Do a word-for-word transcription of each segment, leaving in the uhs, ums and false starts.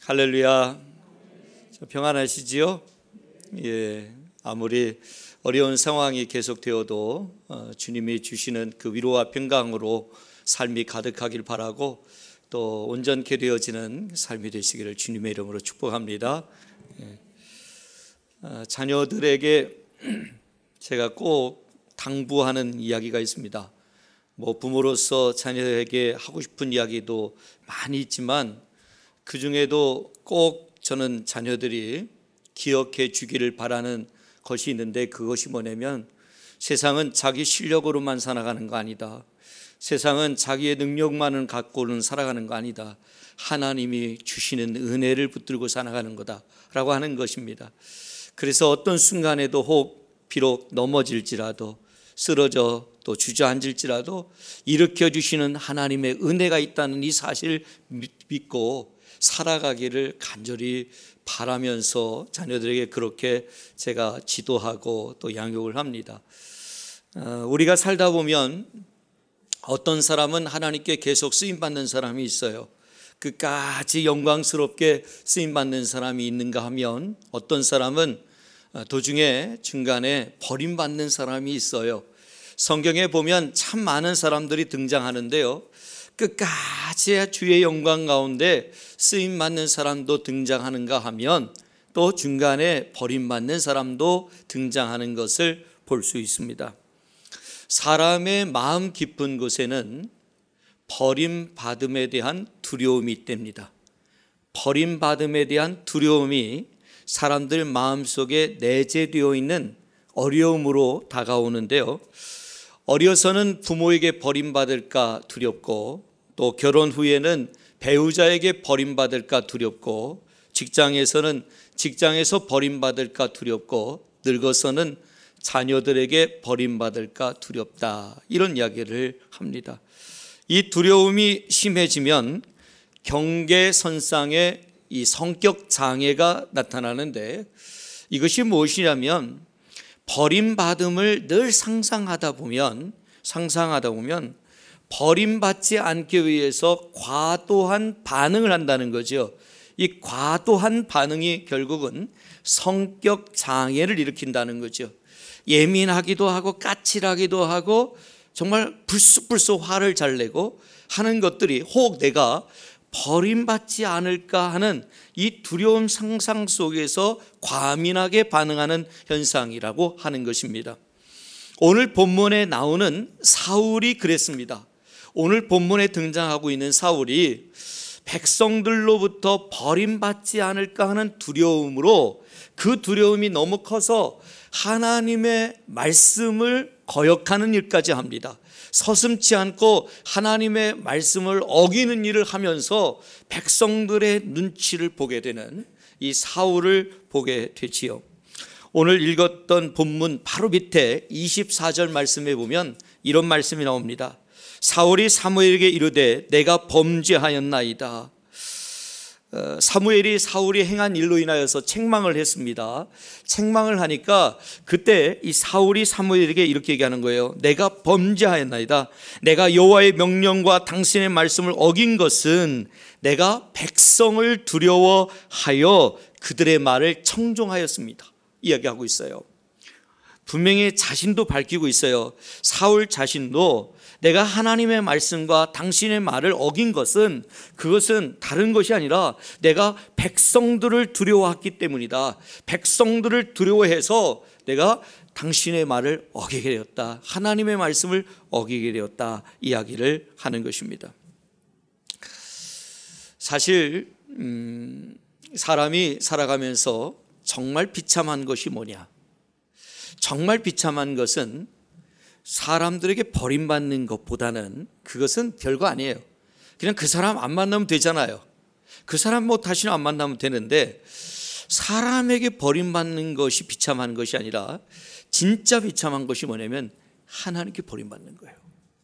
할렐루야. 평안하시지요? 예, 아무리 어려운 상황이 계속되어도 어, 주님이 주시는 그 위로와 평강으로 삶이 가득하길 바라고 또 온전케 되어지는 삶이 되시기를 주님의 이름으로 축복합니다. 예. 어, 자녀들에게 제가 꼭 당부하는 이야기가 있습니다. 뭐 부모로서 자녀에게 하고 싶은 이야기도 많이 있지만 그 중에도 꼭 저는 자녀들이 기억해 주기를 바라는 것이 있는데, 그것이 뭐냐면 세상은 자기 실력으로만 살아가는 거 아니다. 세상은 자기의 능력만을 갖고는 살아가는 거 아니다. 하나님이 주시는 은혜를 붙들고 살아가는 거다라고 하는 것입니다. 그래서 어떤 순간에도 혹 비록 넘어질지라도 쓰러져 또 주저앉을지라도 일으켜 주시는 하나님의 은혜가 있다는 이 사실을 믿고 살아가기를 간절히 바라면서 자녀들에게 그렇게 제가 지도하고 또 양육을 합니다. 우리가 살다 보면 어떤 사람은 하나님께 계속 쓰임받는 사람이 있어요. 끝까지 영광스럽게 쓰임받는 사람이 있는가 하면 어떤 사람은 도중에 중간에 버림받는 사람이 있어요. 성경에 보면 참 많은 사람들이 등장하는데요, 끝까지 주의 영광 가운데 쓰임받는 사람도 등장하는가 하면 또 중간에 버림받는 사람도 등장하는 것을 볼 수 있습니다. 사람의 마음 깊은 곳에는 버림받음에 대한 두려움이 있답니다. 버림받음에 대한 두려움이 사람들 마음속에 내재되어 있는 어려움으로 다가오는데요, 어려서는 부모에게 버림받을까 두렵고, 또 결혼 후에는 배우자에게 버림받을까 두렵고, 직장에서는 직장에서 버림받을까 두렵고, 늙어서는 자녀들에게 버림받을까 두렵다, 이런 이야기를 합니다. 이 두려움이 심해지면 경계선상에 이 성격 장애가 나타나는데, 이것이 무엇이냐면 버림받음을 늘 상상하다 보면 상상하다 보면 버림받지 않기 위해서 과도한 반응을 한다는 거죠. 이 과도한 반응이 결국은 성격 장애를 일으킨다는 거죠. 예민하기도 하고 까칠하기도 하고 정말 불쑥불쑥 화를 잘 내고 하는 것들이 혹 내가 버림받지 않을까 하는 이 두려움 상상 속에서 과민하게 반응하는 현상이라고 하는 것입니다. 오늘 본문에 나오는 사울이 그랬습니다. 오늘 본문에 등장하고 있는 사울이 백성들로부터 버림받지 않을까 하는 두려움으로, 그 두려움이 너무 커서 하나님의 말씀을 거역하는 일까지 합니다. 서슴지 않고 하나님의 말씀을 어기는 일을 하면서 백성들의 눈치를 보게 되는 이 사울을 보게 되지요. 오늘 읽었던 본문 바로 밑에 이십사 절 말씀에 보면 이런 말씀이 나옵니다. 사울이 사무엘에게 이르되 내가 범죄하였나이다. 사무엘이 사울이 행한 일로 인하여서 책망을 했습니다. 책망을 하니까 그때 이 사울이 사무엘에게 이렇게 얘기하는 거예요. 내가 범죄하였나이다. 내가 여호와의 명령과 당신의 말씀을 어긴 것은 내가 백성을 두려워하여 그들의 말을 청종하였습니다. 이야기하고 있어요. 분명히 자신도 밝히고 있어요. 사울 자신도 내가 하나님의 말씀과 당신의 말을 어긴 것은 그것은 다른 것이 아니라 내가 백성들을 두려워했기 때문이다. 백성들을 두려워해서 내가 당신의 말을 어기게 되었다. 하나님의 말씀을 어기게 되었다. 이야기를 하는 것입니다. 사실 음, 사람이 살아가면서 정말 비참한 것이 뭐냐? 정말 비참한 것은 사람들에게 버림받는 것보다는 그것은 별거 아니에요. 그냥 그 사람 안 만나면 되잖아요. 그 사람 뭐 다시는 안 만나면 되는데, 사람에게 버림받는 것이 비참한 것이 아니라 진짜 비참한 것이 뭐냐면 하나님께 버림받는 거예요.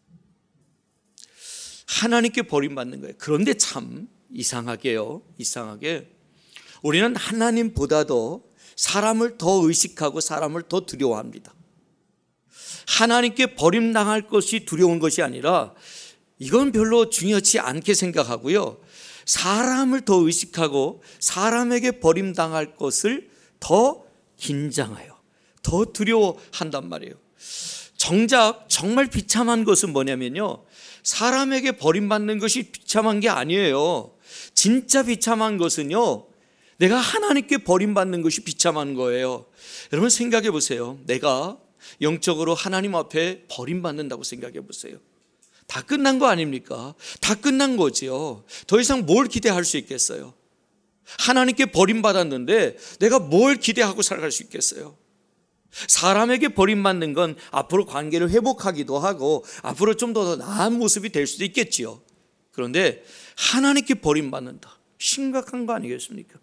하나님께 버림받는 거예요. 그런데 참 이상하게요. 이상하게 우리는 하나님보다도 사람을 더 의식하고 사람을 더 두려워합니다. 하나님께 버림당할 것이 두려운 것이 아니라 이건 별로 중요치 않게 생각하고요, 사람을 더 의식하고 사람에게 버림당할 것을 더 긴장해요. 더 두려워한단 말이에요. 정작 정말 비참한 것은 뭐냐면요, 사람에게 버림받는 것이 비참한 게 아니에요. 진짜 비참한 것은요, 내가 하나님께 버림받는 것이 비참한 거예요. 여러분 생각해 보세요. 내가 영적으로 하나님 앞에 버림받는다고 생각해 보세요. 다 끝난 거 아닙니까? 다 끝난 거지요. 더 이상 뭘 기대할 수 있겠어요? 하나님께 버림받았는데 내가 뭘 기대하고 살아갈 수 있겠어요? 사람에게 버림받는 건 앞으로 관계를 회복하기도 하고 앞으로 좀 더 나은 모습이 될 수도 있겠지요. 그런데 하나님께 버림받는다, 심각한 거 아니겠습니까?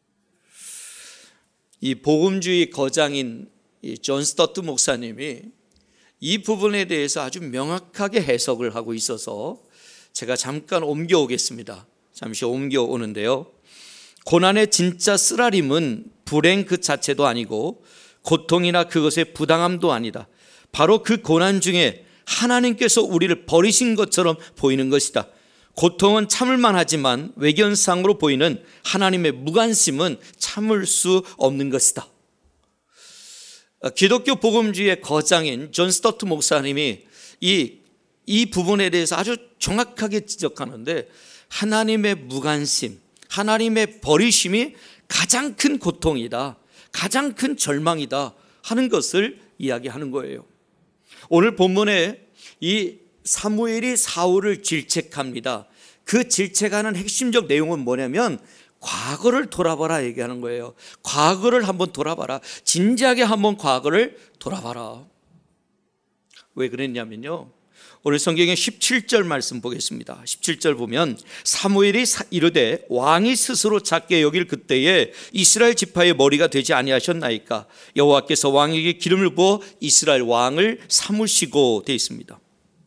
이 복음주의 거장인 이 존 스토트 목사님이 이 부분에 대해서 아주 명확하게 해석을 하고 있어서 제가 잠깐 옮겨오겠습니다. 잠시 옮겨오는데요, 고난의 진짜 쓰라림은 불행 그 자체도 아니고 고통이나 그것의 부당함도 아니다. 바로 그 고난 중에 하나님께서 우리를 버리신 것처럼 보이는 것이다. 고통은 참을만 하지만 외견상으로 보이는 하나님의 무관심은 참을 수 없는 것이다. 기독교 복음주의의 거장인 존 스토트 목사님이 이, 이 부분에 대해서 아주 정확하게 지적하는데, 하나님의 무관심, 하나님의 버리심이 가장 큰 고통이다, 가장 큰 절망이다 하는 것을 이야기하는 거예요. 오늘 본문에 이 사무엘이 사울을 질책합니다. 그 질책하는 핵심적 내용은 뭐냐면 과거를 돌아봐라 얘기하는 거예요. 과거를 한번 돌아봐라. 진지하게 한번 과거를 돌아봐라. 왜 그랬냐면요, 오늘 성경의 십칠 절 말씀 보겠습니다. 십칠 절 보면 사무엘이 이르되 왕이 스스로 작게 여길 그때에 이스라엘 지파의 머리가 되지 아니하셨나이까? 여호와께서 왕에게 기름을 부어 이스라엘 왕을 삼으시고 되어 있습니다.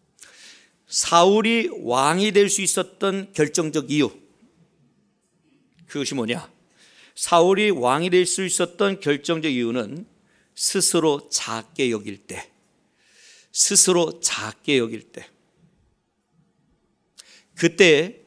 사울이 왕이 될 수 있었던 결정적 이유, 그것이 뭐냐? 사울이 왕이 될 수 있었던 결정적 이유는 스스로 작게 여길 때, 스스로 작게 여길 때, 그때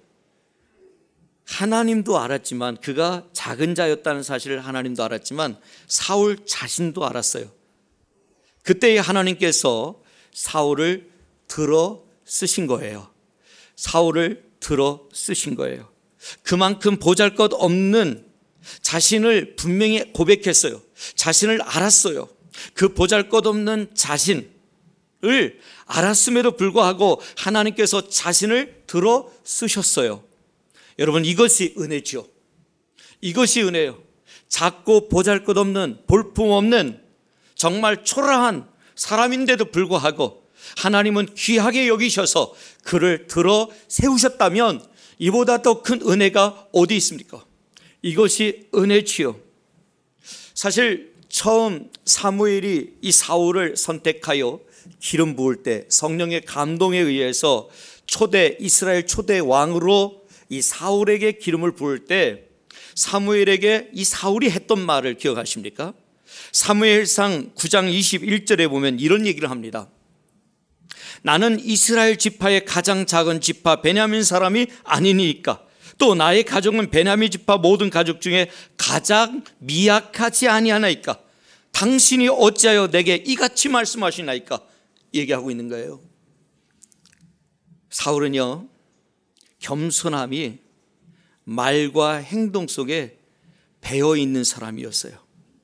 하나님도 알았지만, 그가 작은 자였다는 사실을 하나님도 알았지만 사울 자신도 알았어요. 그때 하나님께서 사울을 들어 쓰신 거예요. 사울을 들어 쓰신 거예요. 그만큼 보잘것없는 자신을 분명히 고백했어요. 자신을 알았어요. 그 보잘것없는 자신을 알았음에도 불구하고 하나님께서 자신을 들어 쓰셨어요. 여러분, 이것이 은혜죠. 이것이 은혜예요. 작고 보잘것없는, 볼품없는 정말 초라한 사람인데도 불구하고 하나님은 귀하게 여기셔서 그를 들어 세우셨다면 이보다 더 큰 은혜가 어디 있습니까? 이것이 은혜지요. 사실 처음 사무엘이 이 사울을 선택하여 기름 부을 때 성령의 감동에 의해서 초대 이스라엘 초대 왕으로 이 사울에게 기름을 부을 때 사무엘에게 이 사울이 했던 말을 기억하십니까? 사무엘상 구 장 이십일 절에 보면 이런 얘기를 합니다. 나는 이스라엘 지파의 가장 작은 지파 베냐민 사람이 아니니까, 또 나의 가족은 베냐민 지파 모든 가족 중에 가장 미약하지 아니하나이까? 당신이 어찌하여 내게 이같이 말씀하시나이까? 얘기하고 있는 거예요. 사울은요, 겸손함이 말과 행동 속에 배어 있는 사람이었어요.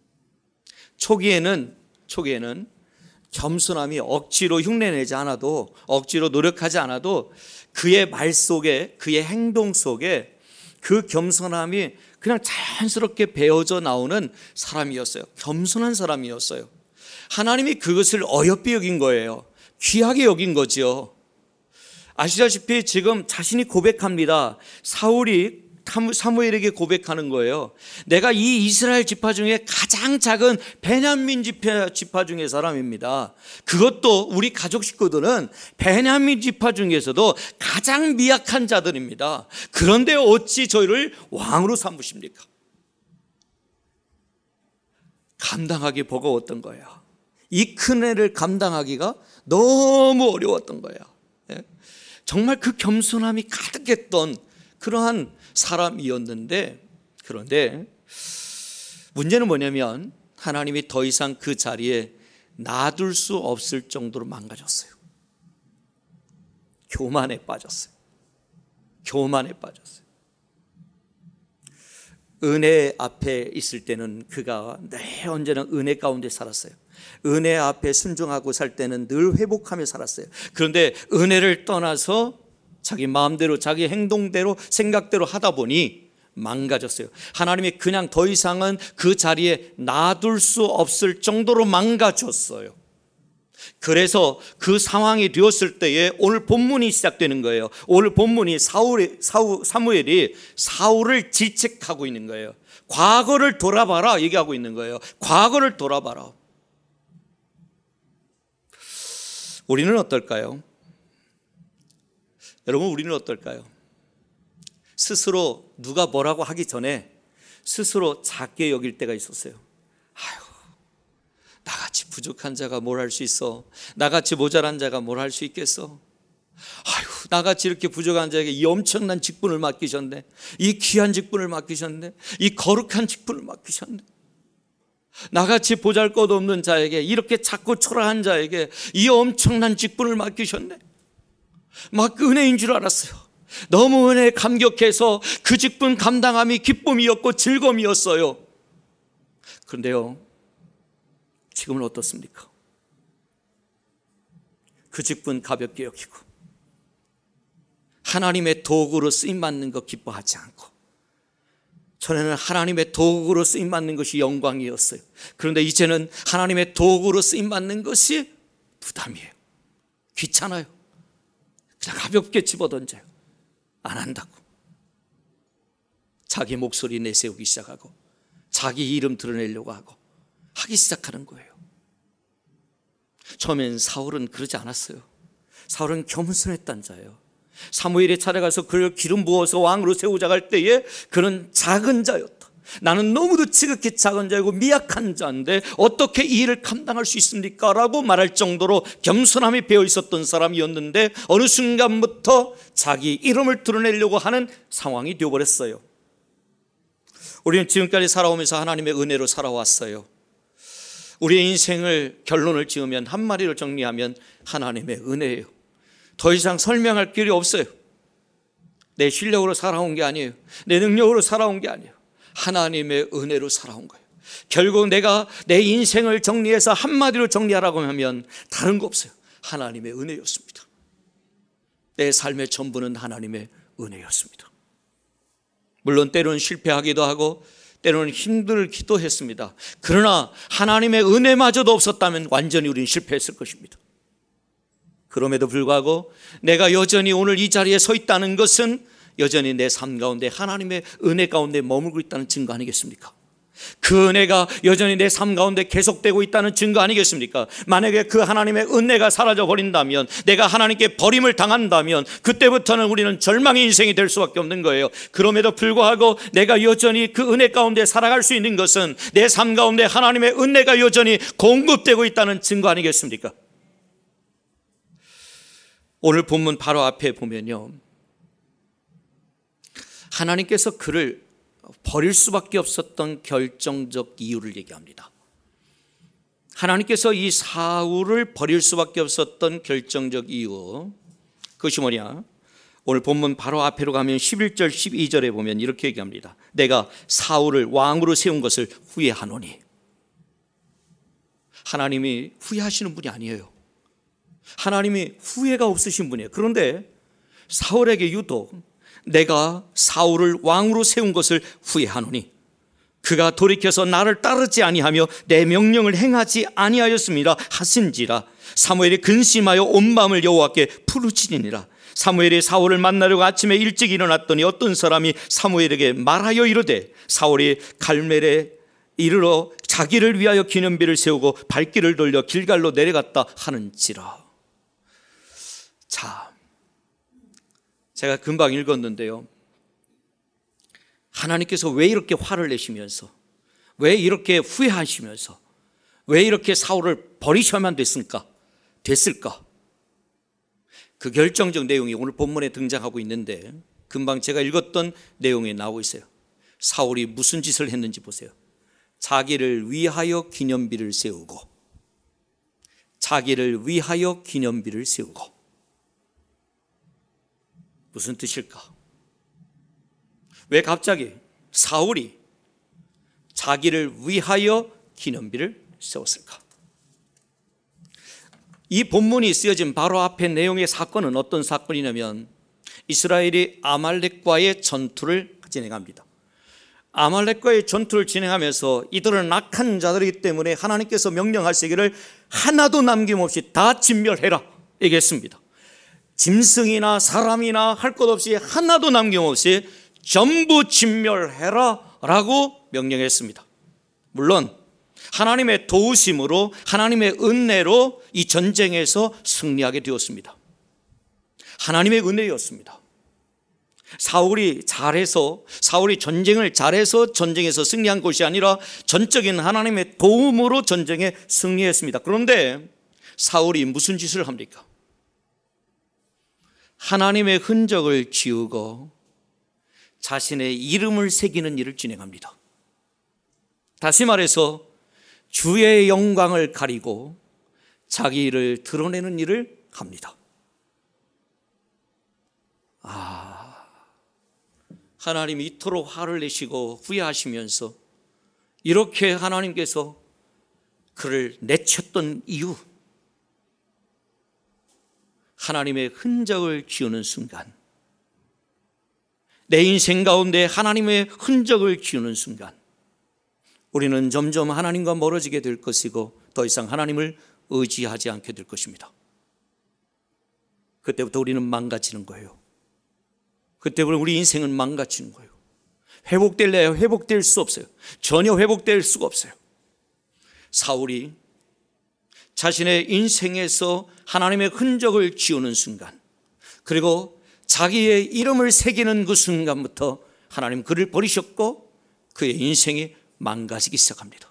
초기에는 초기에는 겸손함이 억지로 흉내내지 않아도, 억지로 노력하지 않아도 그의 말 속에, 그의 행동 속에 그 겸손함이 그냥 자연스럽게 배어져 나오는 사람이었어요. 겸손한 사람이었어요. 하나님이 그것을 어여삐 여긴 거예요. 귀하게 여긴 거죠. 아시다시피 지금 자신이 고백합니다. 사울이 사무엘에게 고백하는 거예요. 내가 이 이스라엘 지파 중에 가장 작은 베냐민 지파, 지파 중의 사람입니다. 그것도 우리 가족 식구들은 베냐민 지파 중에서도 가장 미약한 자들입니다. 그런데 어찌 저희를 왕으로 삼으십니까? 감당하기 버거웠던 거예요. 이 큰 애를 감당하기가 너무 어려웠던 거예요. 정말 그 겸손함이 가득했던 그러한 사람이었는데, 그런데 문제는 뭐냐면 하나님이 더 이상 그 자리에 놔둘 수 없을 정도로 망가졌어요. 교만에 빠졌어요. 교만에 빠졌어요. 은혜 앞에 있을 때는 그가 늘 언제나 은혜 가운데 살았어요. 은혜 앞에 순종하고 살 때는 늘 회복하며 살았어요. 그런데 은혜를 떠나서 자기 마음대로 자기 행동대로 생각대로 하다 보니 망가졌어요. 하나님이 그냥 더 이상은 그 자리에 놔둘 수 없을 정도로 망가졌어요. 그래서 그 상황이 되었을 때에 오늘 본문이 시작되는 거예요. 오늘 본문이 사울이, 사울, 사무엘이 사울을 질책하고 있는 거예요. 과거를 돌아봐라 얘기하고 있는 거예요. 과거를 돌아봐라. 우리는 어떨까요? 여러분, 우리는 어떨까요? 스스로 누가 뭐라고 하기 전에 스스로 작게 여길 때가 있었어요. 아유, 나같이 부족한 자가 뭘 할 수 있어? 나같이 모자란 자가 뭘 할 수 있겠어? 아유, 나같이 이렇게 부족한 자에게 이 엄청난 직분을 맡기셨네. 이 귀한 직분을 맡기셨네. 이 거룩한 직분을 맡기셨네. 나같이 보잘것없는 자에게, 이렇게 작고 초라한 자에게 이 엄청난 직분을 맡기셨네. 막 은혜인 줄 알았어요. 너무 은혜에 감격해서 그 직분 감당함이 기쁨이었고 즐거움이었어요. 그런데요, 지금은 어떻습니까? 그 직분 가볍게 여기고 하나님의 도구로 쓰임받는 거 기뻐하지 않고, 전에는 하나님의 도구로 쓰임받는 것이 영광이었어요. 그런데 이제는 하나님의 도구로 쓰임받는 것이 부담이에요. 귀찮아요. 그냥 가볍게 집어던져요. 안 한다고. 자기 목소리 내세우기 시작하고 자기 이름 드러내려고 하고 하기 시작하는 거예요. 처음엔 사울은 그러지 않았어요. 사울은 겸손했던 자예요. 사무엘이 찾아가서 그를 기름 부어서 왕으로 세우자고 할 때에 그는 작은 자였다. 나는 너무도 지극히 작은 자이고 미약한 자인데 어떻게 이 일을 감당할 수 있습니까? 라고 말할 정도로 겸손함이 배어 있었던 사람이었는데 어느 순간부터 자기 이름을 드러내려고 하는 상황이 되어버렸어요. 우리는 지금까지 살아오면서 하나님의 은혜로 살아왔어요. 우리의 인생을 결론을 지으면 한마디로 정리하면 하나님의 은혜예요. 더 이상 설명할 길이 없어요. 내 실력으로 살아온 게 아니에요. 내 능력으로 살아온 게 아니에요. 하나님의 은혜로 살아온 거예요. 결국 내가 내 인생을 정리해서 한마디로 정리하라고 하면 다른 거 없어요. 하나님의 은혜였습니다. 내 삶의 전부는 하나님의 은혜였습니다. 물론 때로는 실패하기도 하고 때로는 힘들기도 했습니다. 그러나 하나님의 은혜마저도 없었다면 완전히 우리는 실패했을 것입니다. 그럼에도 불구하고 내가 여전히 오늘 이 자리에 서 있다는 것은 여전히 내 삶 가운데 하나님의 은혜 가운데 머물고 있다는 증거 아니겠습니까? 그 은혜가 여전히 내 삶 가운데 계속되고 있다는 증거 아니겠습니까? 만약에 그 하나님의 은혜가 사라져 버린다면, 내가 하나님께 버림을 당한다면 그때부터는 우리는 절망의 인생이 될 수밖에 없는 거예요. 그럼에도 불구하고 내가 여전히 그 은혜 가운데 살아갈 수 있는 것은 내 삶 가운데 하나님의 은혜가 여전히 공급되고 있다는 증거 아니겠습니까? 오늘 본문 바로 앞에 보면요, 하나님께서 그를 버릴 수밖에 없었던 결정적 이유를 얘기합니다. 하나님께서 이 사울을 버릴 수밖에 없었던 결정적 이유, 그것이 뭐냐? 오늘 본문 바로 앞으로 가면 십일 절 십이 절에 보면 이렇게 얘기합니다. 내가 사울을 왕으로 세운 것을 후회하노니. 하나님이 후회하시는 분이 아니에요. 하나님이 후회가 없으신 분이에요. 그런데 사울에게 유독 내가 사울을 왕으로 세운 것을 후회하노니 그가 돌이켜서 나를 따르지 아니하며 내 명령을 행하지 아니하였습니다 하신지라. 사무엘이 근심하여 온 마음을 여호와께 부르짖으니라. 사무엘이 사울을 만나려고 아침에 일찍 일어났더니 어떤 사람이 사무엘에게 말하여 이르되 사울이 갈멜에 이르러 자기를 위하여 기념비를 세우고 발길을 돌려 길갈로 내려갔다 하는지라. 자, 제가 금방 읽었는데요, 하나님께서 왜 이렇게 화를 내시면서, 왜 이렇게 후회하시면서, 왜 이렇게 사울을 버리셔야만 됐을까? 됐을까? 그 결정적 내용이 오늘 본문에 등장하고 있는데, 금방 제가 읽었던 내용에 나오고 있어요. 사울이 무슨 짓을 했는지 보세요. 자기를 위하여 기념비를 세우고, 자기를 위하여 기념비를 세우고. 무슨 뜻일까? 왜 갑자기 사울이 자기를 위하여 기념비를 세웠을까? 이 본문이 쓰여진 바로 앞에 내용의 사건은 어떤 사건이냐면 이스라엘이 아말렉과의 전투를 진행합니다. 아말렉과의 전투를 진행하면서 이들은 악한 자들이기 때문에 하나님께서 명령하시기를 하나도 남김없이 다 진멸해라 얘기했습니다. 짐승이나 사람이나 할 것 없이 하나도 남김없이 전부 진멸해라 라고 명령했습니다. 물론 하나님의 도우심으로, 하나님의 은혜로 이 전쟁에서 승리하게 되었습니다. 하나님의 은혜였습니다. 사울이 잘해서, 사울이 전쟁을 잘해서 전쟁에서 승리한 것이 아니라 전적인 하나님의 도움으로 전쟁에 승리했습니다. 그런데 사울이 무슨 짓을 합니까? 하나님의 흔적을 지우고 자신의 이름을 새기는 일을 진행합니다. 다시 말해서 주의 영광을 가리고 자기 일을 드러내는 일을 합니다. 아, 하나님이 이토록 화를 내시고 후회하시면서 이렇게 하나님께서 그를 내쳤던 이유, 하나님의 흔적을 지우는 순간, 내 인생 가운데 하나님의 흔적을 지우는 순간 우리는 점점 하나님과 멀어지게 될 것이고 더 이상 하나님을 의지하지 않게 될 것입니다. 그때부터 우리는 망가지는 거예요. 그때부터 우리 인생은 망가지는 거예요. 회복될래야 회복될 수 없어요. 전혀 회복될 수가 없어요. 사울이 자신의 인생에서 하나님의 흔적을 지우는 순간, 그리고 자기의 이름을 새기는 그 순간부터 하나님 그를 버리셨고 그의 인생이 망가지기 시작합니다.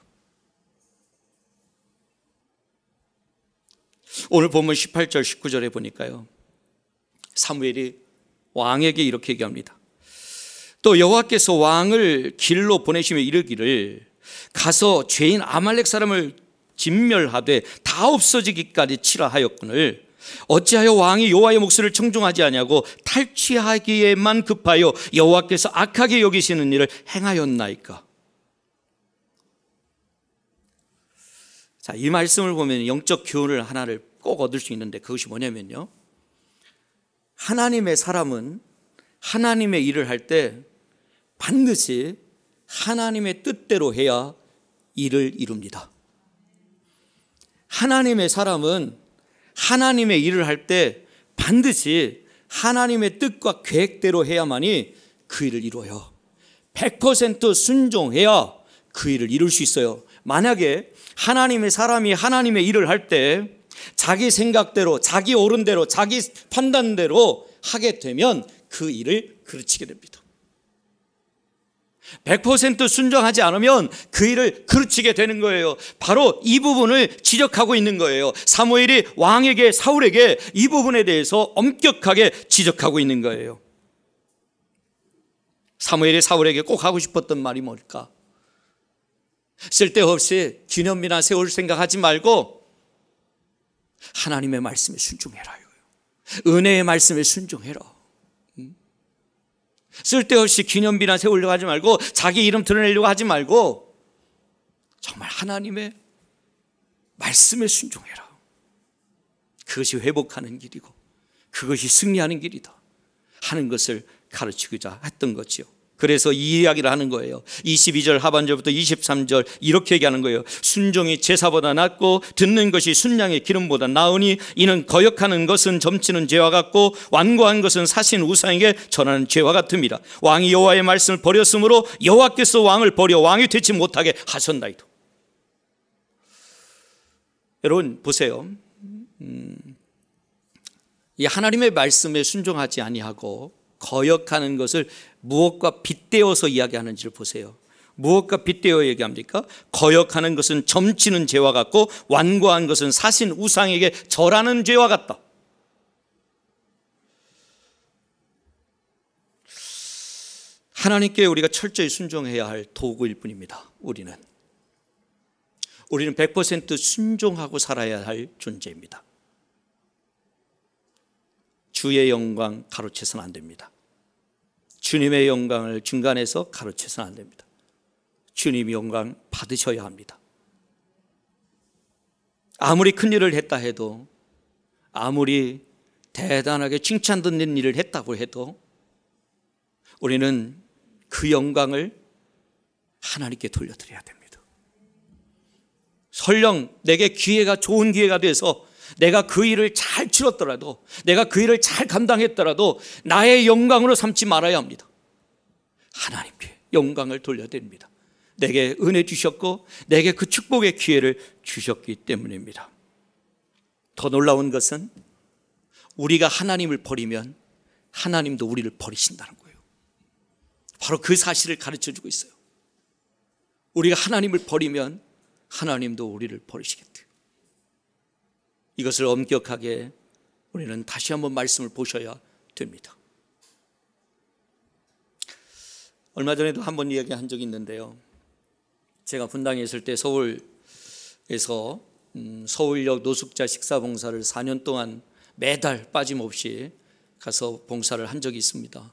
오늘 본문 십팔 절 십구 절에 보니까요, 사무엘이 왕에게 이렇게 얘기합니다. 또 여호와께서 왕을 길로 보내시며 이르기를 가서 죄인 아말렉 사람을 진멸하되 다 없어지기까지 치라 하였거늘 어찌하여 왕이 여호와의 목소리를 청종하지 아니하고 탈취하기에만 급하여 여호와께서 악하게 여기시는 일을 행하였나이까? 자, 이 말씀을 보면 영적 교훈을 하나를 꼭 얻을 수 있는데 그것이 뭐냐면요, 하나님의 사람은 하나님의 일을 할 때 반드시 하나님의 뜻대로 해야 일을 이룹니다. 하나님의 사람은 하나님의 일을 할 때 반드시 하나님의 뜻과 계획대로 해야만이 그 일을 이루어요. 백 퍼센트 순종해야 그 일을 이룰 수 있어요. 만약에 하나님의 사람이 하나님의 일을 할 때 자기 생각대로, 자기 옳은 대로, 자기 판단대로 하게 되면 그 일을 그르치게 됩니다. 백 퍼센트 순종하지 않으면 그 일을 그르치게 되는 거예요. 바로 이 부분을 지적하고 있는 거예요. 사무엘이 왕에게, 사울에게 이 부분에 대해서 엄격하게 지적하고 있는 거예요. 사무엘이 사울에게 꼭 하고 싶었던 말이 뭘까? 쓸데없이 기념비나 세울 생각하지 말고 하나님의 말씀에 순종해라. 은혜의 말씀에 순종해라. 쓸데없이 기념비나 세우려고 하지 말고 자기 이름 드러내려고 하지 말고 정말 하나님의 말씀에 순종해라. 그것이 회복하는 길이고 그것이 승리하는 길이다 하는 것을 가르치고자 했던 거지요. 그래서 이 이야기를 하는 거예요. 이십이 절 하반절부터 이십삼 절 이렇게 얘기하는 거예요. 순종이 제사보다 낫고 듣는 것이 순양의 기름보다 나으니 이는 거역하는 것은 점치는 죄와 같고 완고한 것은 사신 우상에게 전하는 죄와 같습니다. 왕이 여호와의 말씀을 버렸으므로 여호와께서 왕을 버려 왕이 되지 못하게 하셨나이다. 여러분 보세요. 음, 이 하나님의 말씀에 순종하지 아니하고 거역하는 것을 무엇과 빗대어서 이야기하는지를 보세요. 무엇과 빗대어 얘기합니까? 거역하는 것은 점치는 죄와 같고 완고한 것은 사신 우상에게 절하는 죄와 같다. 하나님께 우리가 철저히 순종해야 할 도구일 뿐입니다. 우리는 우리는 백 퍼센트 순종하고 살아야 할 존재입니다. 주의 영광 가로채서는 안 됩니다. 주님의 영광을 중간에서 가로채서는 안 됩니다. 주님이 영광 받으셔야 합니다. 아무리 큰 일을 했다 해도, 아무리 대단하게 칭찬 듣는 일을 했다고 해도 우리는 그 영광을 하나님께 돌려드려야 됩니다. 설령 내게 기회가 좋은 기회가 돼서 내가 그 일을 잘 치렀더라도, 내가 그 일을 잘 감당했더라도 나의 영광으로 삼지 말아야 합니다. 하나님께 영광을 돌려드립니다. 내게 은혜 주셨고 내게 그 축복의 기회를 주셨기 때문입니다. 더 놀라운 것은 우리가 하나님을 버리면 하나님도 우리를 버리신다는 거예요. 바로 그 사실을 가르쳐주고 있어요. 우리가 하나님을 버리면 하나님도 우리를 버리시겠대요. 이것을 엄격하게 우리는 다시 한번 말씀을 보셔야 됩니다. 얼마 전에도 한번 이야기한 적이 있는데요, 제가 분당에 있을 때 서울에서 서울역 노숙자 식사봉사를 사 년 동안 매달 빠짐없이 가서 봉사를 한 적이 있습니다.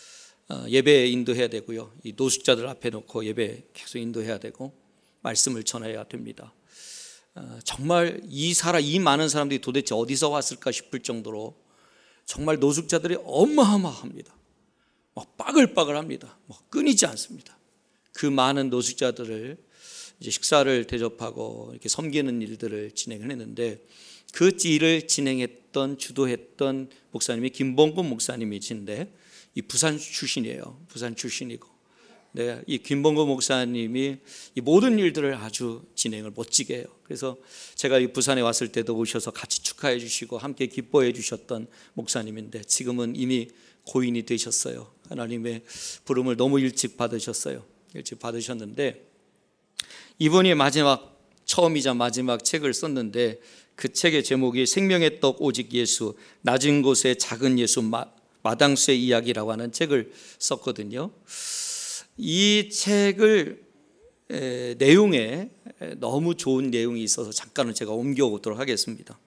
예배 인도해야 되고요, 이 노숙자들 앞에 놓고 예배 계속 인도해야 되고 말씀을 전해야 됩니다. 정말 이 사람, 이 많은 사람들이 도대체 어디서 왔을까 싶을 정도로 정말 노숙자들이 어마어마합니다. 막 빠글빠글합니다. 뭐 끊이지 않습니다. 그 많은 노숙자들을 이제 식사를 대접하고 이렇게 섬기는 일들을 진행을 했는데, 그 일을 진행했던, 주도했던 목사님이 김봉근 목사님이신데, 이 부산 출신이에요. 부산 출신이고, 네, 이 김봉근 목사님이 이 모든 일들을 아주 진행을 멋지게 해요. 그래서 제가 이 부산에 왔을 때도 오셔서 같이 축하해 주시고 함께 기뻐해 주셨던 목사님인데, 지금은 이미 고인이 되셨어요. 하나님의 부름을 너무 일찍 받으셨어요. 일찍 받으셨는데, 이분이 마지막, 처음이자 마지막 책을 썼는데, 그 책의 제목이 생명의 떡 오직 예수, 낮은 곳의 작은 예수, 마, 마당쇠 이야기라고 하는 책을 썼거든요. 이 책을 에, 내용에 너무 좋은 내용이 있어서 잠깐은 제가 옮겨오도록 하겠습니다.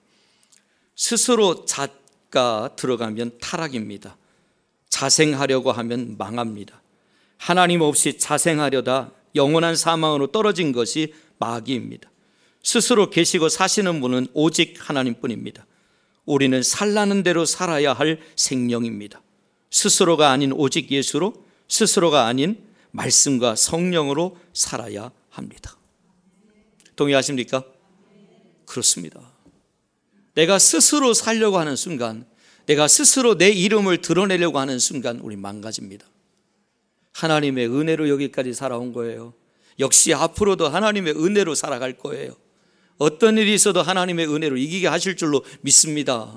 스스로 자가 들어가면 타락입니다. 자생하려고 하면 망합니다. 하나님 없이 자생하려다 영원한 사망으로 떨어진 것이 마귀입니다. 스스로 계시고 사시는 분은 오직 하나님뿐입니다. 우리는 살라는 대로 살아야 할 생명입니다. 스스로가 아닌 오직 예수로, 스스로가 아닌 말씀과 성령으로 살아야 합니다. 동의하십니까? 그렇습니다. 내가 스스로 살려고 하는 순간, 내가 스스로 내 이름을 드러내려고 하는 순간 우리 망가집니다. 하나님의 은혜로 여기까지 살아온 거예요. 역시 앞으로도 하나님의 은혜로 살아갈 거예요. 어떤 일이 있어도 하나님의 은혜로 이기게 하실 줄로 믿습니다.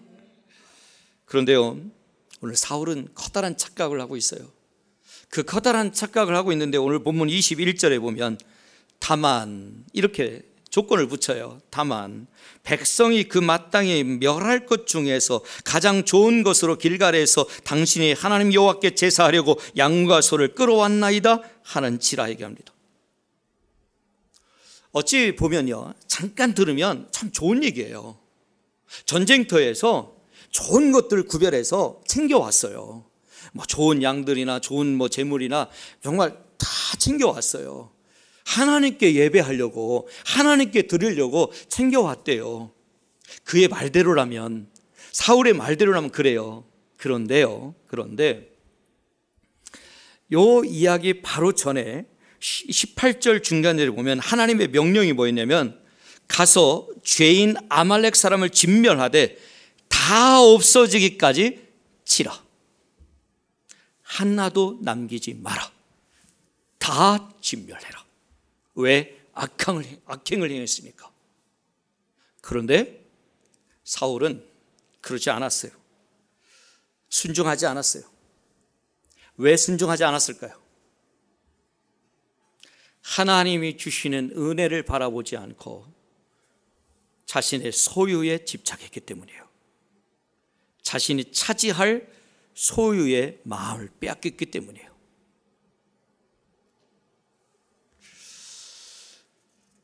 그런데요, 오늘 사울은 커다란 착각을 하고 있어요. 그 커다란 착각을 하고 있는데, 오늘 본문 이십일 절에 보면 다만 이렇게 조건을 붙여요. 다만 백성이 그 마땅히 멸할 것 중에서 가장 좋은 것으로 길갈에서 당신이 하나님 여호와께 제사하려고 양과 소를 끌어왔나이다 하는지라 얘기합니다. 어찌 보면요, 잠깐 들으면 참 좋은 얘기예요. 전쟁터에서 좋은 것들을 구별해서 챙겨왔어요. 뭐 좋은 양들이나 좋은 뭐 재물이나 정말 다 챙겨왔어요. 하나님께 예배하려고, 하나님께 드리려고 챙겨왔대요. 그의 말대로라면, 사울의 말대로라면 그래요. 그런데요, 그런데 요 이야기 바로 전에 십팔 절 중간에 보면 하나님의 명령이 뭐였냐면, 가서 죄인 아말렉 사람을 진멸하되 다 없어지기까지 치라. 하나도 남기지 마라. 다 진멸해라. 왜? 악행을, 악행을 행했으니까. 그런데 사울은 그러지 않았어요. 순종하지 않았어요. 왜 순종하지 않았을까요? 하나님이 주시는 은혜를 바라보지 않고 자신의 소유에 집착했기 때문이에요. 자신이 차지할 소유의 마음을 빼앗겼기 때문이에요.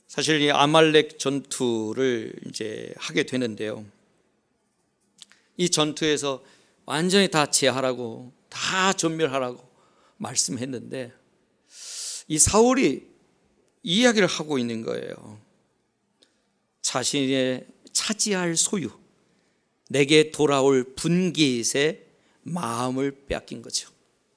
사실 이 아말렉 전투를 이제 하게 되는데요. 이 전투에서 완전히 다 제하라고, 다 전멸하라고 말씀했는데 이 사울이 이 이야기를 하고 있는 거예요. 자신의 차지할 소유, 내게 돌아올 분깃의 마음을 빼앗긴 거죠.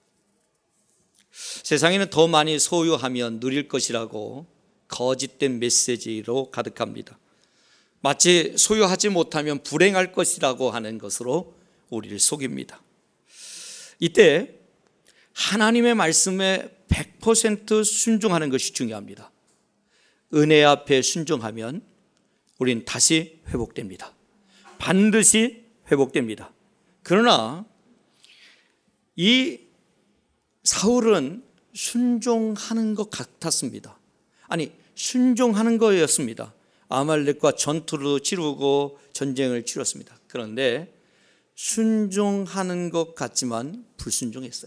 세상에는 더 많이 소유하면 누릴 것이라고 거짓된 메시지로 가득합니다. 마치 소유하지 못하면 불행할 것이라고 하는 것으로 우리를 속입니다. 이때 하나님의 말씀에 백 퍼센트 순종하는 것이 중요합니다. 은혜 앞에 순종하면 우린 다시 회복됩니다. 반드시 회복됩니다. 그러나 이 사울은 순종하는 것 같았습니다. 아니, 순종하는 거였습니다. 아말렉과 전투를 치르고 전쟁을 치렀습니다. 그런데 순종하는 것 같지만 불순종했어요.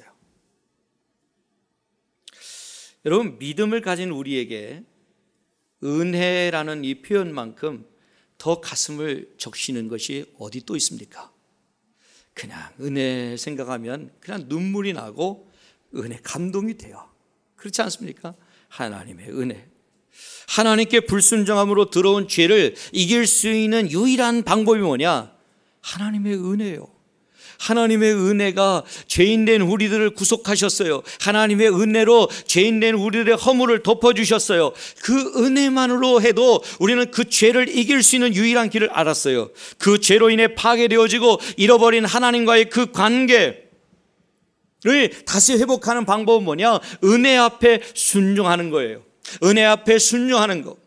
여러분, 믿음을 가진 우리에게 은혜라는 이 표현만큼 더 가슴을 적시는 것이 어디 또 있습니까? 그냥 은혜 생각하면 그냥 눈물이 나고 은혜 감동이 돼요. 그렇지 않습니까? 하나님의 은혜. 하나님께 불순종함으로 들어온 죄를 이길 수 있는 유일한 방법이 뭐냐? 하나님의 은혜예요. 하나님의 은혜가 죄인된 우리들을 구속하셨어요. 하나님의 은혜로 죄인된 우리들의 허물을 덮어주셨어요. 그 은혜만으로 해도 우리는 그 죄를 이길 수 있는 유일한 길을 알았어요. 그 죄로 인해 파괴되어지고 잃어버린 하나님과의 그 관계를 다시 회복하는 방법은 뭐냐? 은혜 앞에 순종하는 거예요. 은혜 앞에 순종하는 것.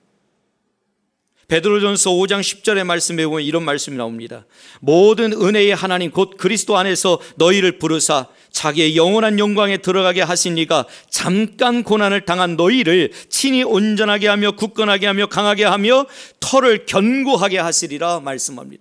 베드로전서 오 장 십 절의 말씀에 보면 이런 말씀이 나옵니다. 모든 은혜의 하나님 곧 그리스도 안에서 너희를 부르사 자기의 영원한 영광에 들어가게 하신 이가 잠깐 고난을 당한 너희를 친히 온전하게 하며 굳건하게 하며 강하게 하며 터를 견고하게 하시리라 말씀합니다.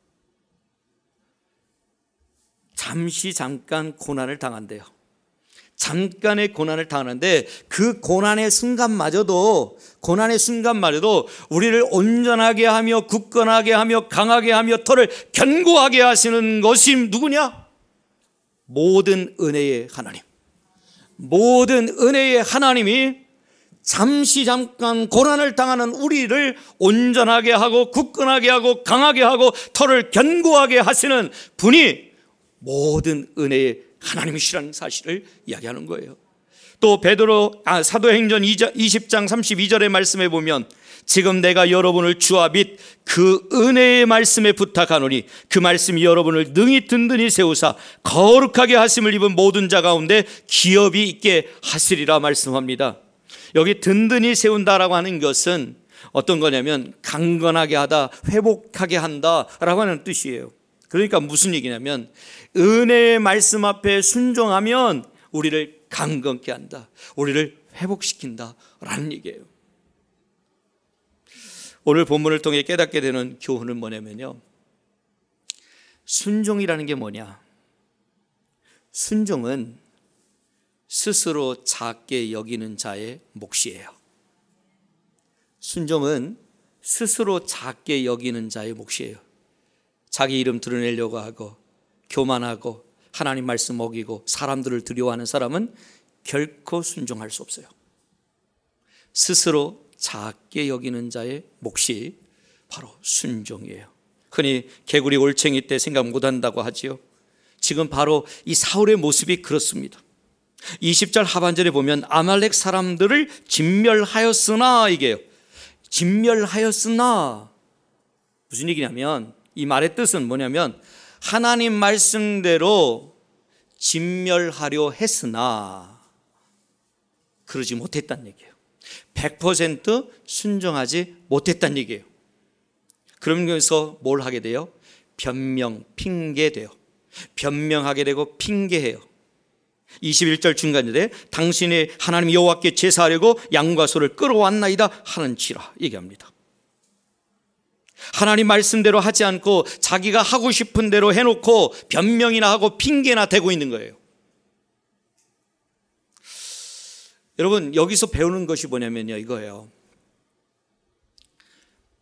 잠시 잠깐 고난을 당한대요. 잠깐의 고난을 당하는데 그 고난의 순간마저도 고난의 순간마저도 우리를 온전하게 하며 굳건하게 하며 강하게 하며 터를 견고하게 하시는 것이 누구냐? 모든 은혜의 하나님. 모든 은혜의 하나님이 잠시 잠깐 고난을 당하는 우리를 온전하게 하고 굳건하게 하고 강하게 하고 터를 견고하게 하시는 분이 모든 은혜의 하나님이시라는 사실을 이야기하는 거예요. 또 베드로 아, 사도행전 이십 장 삼십이 절의 말씀에 보면 지금 내가 여러분을 주와 및 그 은혜의 말씀에 부탁하노니 그 말씀이 여러분을 능히 든든히 세우사 거룩하게 하심을 입은 모든 자 가운데 기업이 있게 하시리라 말씀합니다. 여기 든든히 세운다라고 하는 것은 어떤 거냐면 강건하게 하다, 회복하게 한다라고 하는 뜻이에요. 그러니까 무슨 얘기냐면 은혜의 말씀 앞에 순종하면 우리를 강건케 한다, 우리를 회복시킨다라는 얘기예요. 오늘 본문을 통해 깨닫게 되는 교훈은 뭐냐면요, 순종이라는 게 뭐냐? 순종은 스스로 작게 여기는 자의 몫이에요. 순종은 스스로 작게 여기는 자의 몫이에요. 자기 이름 드러내려고 하고 교만하고 하나님 말씀 어기고 사람들을 두려워하는 사람은 결코 순종할 수 없어요. 스스로 작게 여기는 자의 몫이 바로 순종이에요. 흔히 개구리 올챙이 때 생각 못한다고 하지요. 지금 바로 이 사울의 모습이 그렇습니다. 이십 절 하반절에 보면 아말렉 사람들을 진멸하였으나, 이게요, 진멸하였으나 무슨 얘기냐면 이 말의 뜻은 뭐냐면 하나님 말씀대로 진멸하려 했으나 그러지 못했다는 얘기예요. 백 퍼센트 순종하지 못했다는 얘기예요. 그러면서 뭘 하게 돼요? 변명, 핑계돼요. 변명하게 되고 핑계해요. 이십일 절 중간절에 당신이 하나님 여호와께 제사하려고 양과 소를 끌어왔나이다 하는지라 얘기합니다. 하나님 말씀대로 하지 않고 자기가 하고 싶은 대로 해놓고 변명이나 하고 핑계나 대고 있는 거예요. 여러분, 여기서 배우는 것이 뭐냐면요, 이거예요.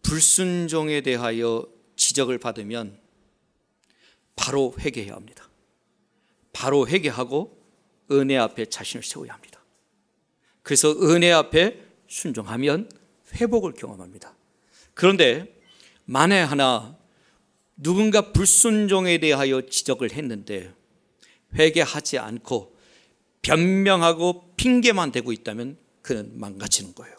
불순종에 대하여 지적을 받으면 바로 회개해야 합니다. 바로 회개하고 은혜 앞에 자신을 세워야 합니다. 그래서 은혜 앞에 순종하면 회복을 경험합니다. 그런데 만에 하나 누군가 불순종에 대하여 지적을 했는데 회개하지 않고 변명하고 핑계만 대고 있다면 그는 망가지는 거예요.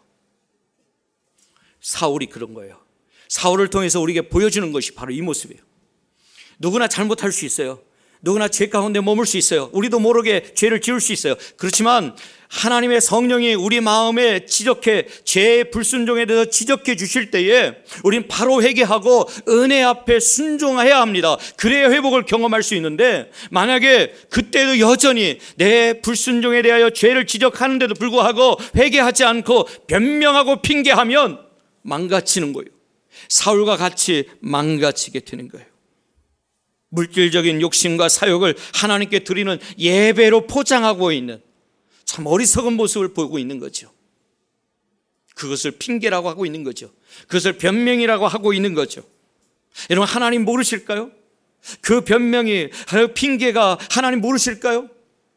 사울이 그런 거예요. 사울을 통해서 우리에게 보여주는 것이 바로 이 모습이에요. 누구나 잘못할 수 있어요. 누구나 죄 가운데 머물 수 있어요. 우리도 모르게 죄를 지을 수 있어요. 그렇지만 하나님의 성령이 우리 마음에 지적해, 죄의 불순종에 대해서 지적해 주실 때에 우린 바로 회개하고 은혜 앞에 순종해야 합니다. 그래야 회복을 경험할 수 있는데, 만약에 그때도 여전히 내 불순종에 대하여 죄를 지적하는데도 불구하고 회개하지 않고 변명하고 핑계하면 망가지는 거예요. 사울과 같이 망가지게 되는 거예요. 물질적인 욕심과 사욕을 하나님께 드리는 예배로 포장하고 있는 참 어리석은 모습을 보이고 있는 거죠. 그것을 핑계라고 하고 있는 거죠. 그것을 변명이라고 하고 있는 거죠. 여러분, 하나님 모르실까요? 그 변명이, 그 핑계가 하나님 모르실까요?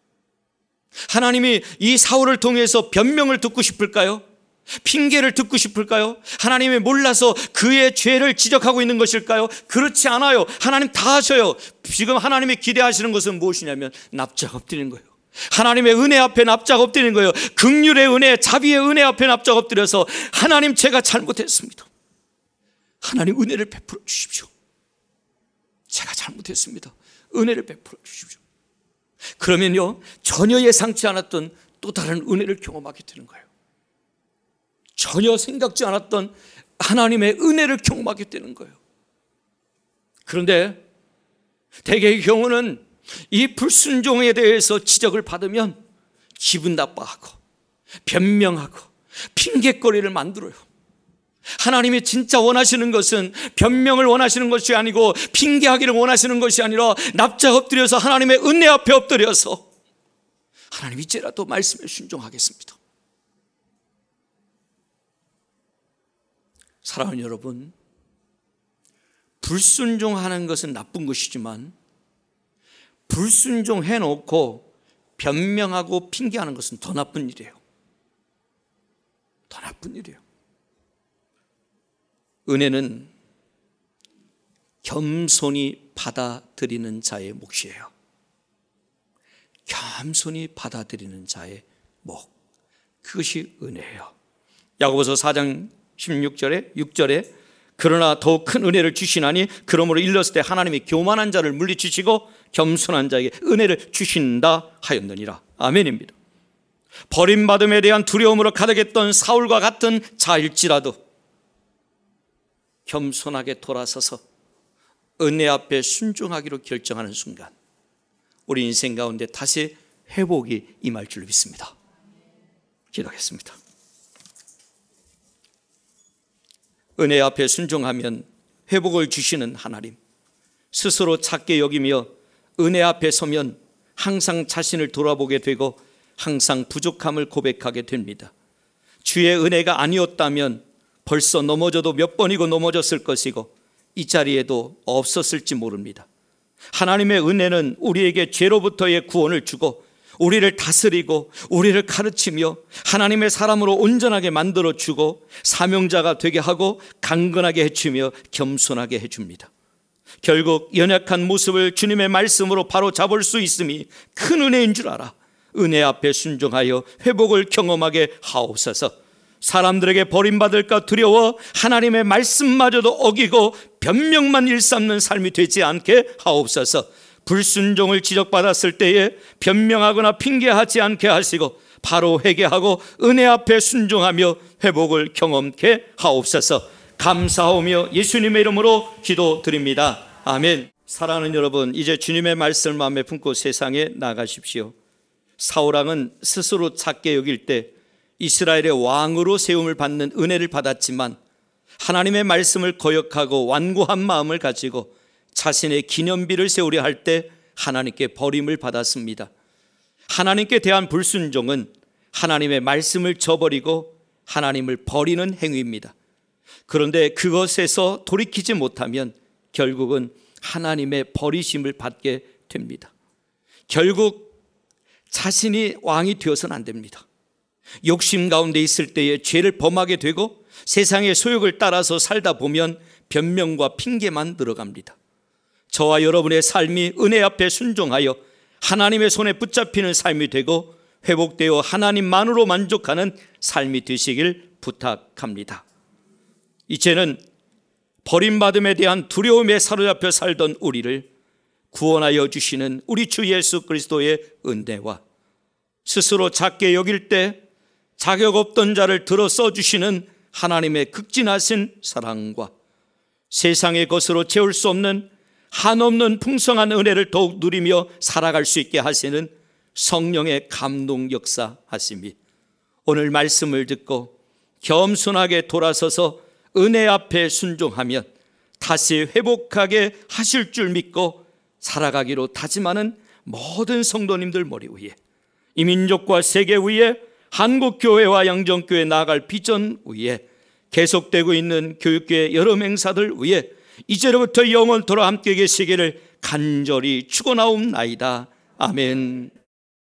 하나님이 이 사울을 통해서 변명을 듣고 싶을까요? 핑계를 듣고 싶을까요? 하나님이 몰라서 그의 죄를 지적하고 있는 것일까요? 그렇지 않아요. 하나님 다 아셔요. 지금 하나님이 기대하시는 것은 무엇이냐면 납작 엎드리는 거예요. 하나님의 은혜 앞에 납작 엎드리는 거예요. 긍휼의 은혜, 자비의 은혜 앞에 납작 엎드려서 하나님, 제가 잘못했습니다. 하나님 은혜를 베풀어 주십시오. 제가 잘못했습니다. 은혜를 베풀어 주십시오. 그러면요, 전혀 예상치 않았던 또 다른 은혜를 경험하게 되는 거예요. 전혀 생각지 않았던 하나님의 은혜를 경험하게 되는 거예요. 그런데 대개의 경우는 이 불순종에 대해서 지적을 받으면 기분 나빠하고 변명하고 핑계거리를 만들어요. 하나님이 진짜 원하시는 것은 변명을 원하시는 것이 아니고 핑계하기를 원하시는 것이 아니라 납작 엎드려서 하나님의 은혜 앞에 엎드려서 하나님, 이제라도 말씀에 순종하겠습니다. 사랑하는 여러분, 불순종하는 것은 나쁜 것이지만 불순종해놓고 변명하고 핑계하는 것은 더 나쁜 일이에요. 더 나쁜 일이에요. 은혜는 겸손히 받아들이는 자의 몫이에요. 겸손히 받아들이는 자의 몫, 그것이 은혜예요. 야고보서 사 장 십육 절에 육 절에 그러나 더욱 큰 은혜를 주시나니 그러므로 일렀을 때 하나님이 교만한 자를 물리치시고 겸손한 자에게 은혜를 주신다 하였느니라. 아멘입니다. 버림받음에 대한 두려움으로 가득했던 사울과 같은 자일지라도 겸손하게 돌아서서 은혜 앞에 순종하기로 결정하는 순간 우리 인생 가운데 다시 회복이 임할 줄 믿습니다. 기도하겠습니다. 은혜 앞에 순종하면 회복을 주시는 하나님, 스스로 작게 여기며 은혜 앞에 서면 항상 자신을 돌아보게 되고 항상 부족함을 고백하게 됩니다. 주의 은혜가 아니었다면 벌써 넘어져도 몇 번이고 넘어졌을 것이고 이 자리에도 없었을지 모릅니다. 하나님의 은혜는 우리에게 죄로부터의 구원을 주고 우리를 다스리고 우리를 가르치며 하나님의 사람으로 온전하게 만들어주고 사명자가 되게 하고 강건하게 해주며 겸손하게 해줍니다. 결국 연약한 모습을 주님의 말씀으로 바로 잡을 수 있음이 큰 은혜인 줄 알아 은혜 앞에 순종하여 회복을 경험하게 하옵소서. 사람들에게 버림받을까 두려워 하나님의 말씀마저도 어기고 변명만 일삼는 삶이 되지 않게 하옵소서. 불순종을 지적받았을 때에 변명하거나 핑계하지 않게 하시고 바로 회개하고 은혜 앞에 순종하며 회복을 경험케 하옵소서. 감사하며 예수님의 이름으로 기도드립니다. 아멘. 사랑하는 여러분, 이제 주님의 말씀을 마음에 품고 세상에 나가십시오. 사울왕은 스스로 작게 여길 때 이스라엘의 왕으로 세움을 받는 은혜를 받았지만 하나님의 말씀을 거역하고 완고한 마음을 가지고 자신의 기념비를 세우려 할 때 하나님께 버림을 받았습니다. 하나님께 대한 불순종은 하나님의 말씀을 저버리고 하나님을 버리는 행위입니다. 그런데 그것에서 돌이키지 못하면 결국은 하나님의 버리심을 받게 됩니다. 결국 자신이 왕이 되어서는 안 됩니다. 욕심 가운데 있을 때에 죄를 범하게 되고 세상의 소욕을 따라서 살다 보면 변명과 핑계만 늘어갑니다. 저와 여러분의 삶이 은혜 앞에 순종하여 하나님의 손에 붙잡히는 삶이 되고 회복되어 하나님만으로 만족하는 삶이 되시길 부탁합니다. 이제는 버림받음에 대한 두려움에 사로잡혀 살던 우리를 구원하여 주시는 우리 주 예수 그리스도의 은혜와 스스로 작게 여길 때 자격 없던 자를 들어 써주시는 하나님의 극진하신 사랑과 세상의 것으로 채울 수 없는 한없는 풍성한 은혜를 더욱 누리며 살아갈 수 있게 하시는 성령의 감동 역사 하심이 오늘 말씀을 듣고 겸손하게 돌아서서 은혜 앞에 순종하면 다시 회복하게 하실 줄 믿고 살아가기로 다짐하는 모든 성도님들 머리 위에 이 민족과 세계 위에 한국교회와 양정교회 나아갈 비전 위에 계속되고 있는 교육계의 여러 맹사들 위에 이제로부터 영원토록 함께 계시기를 간절히 축원하옵나이다. 아멘.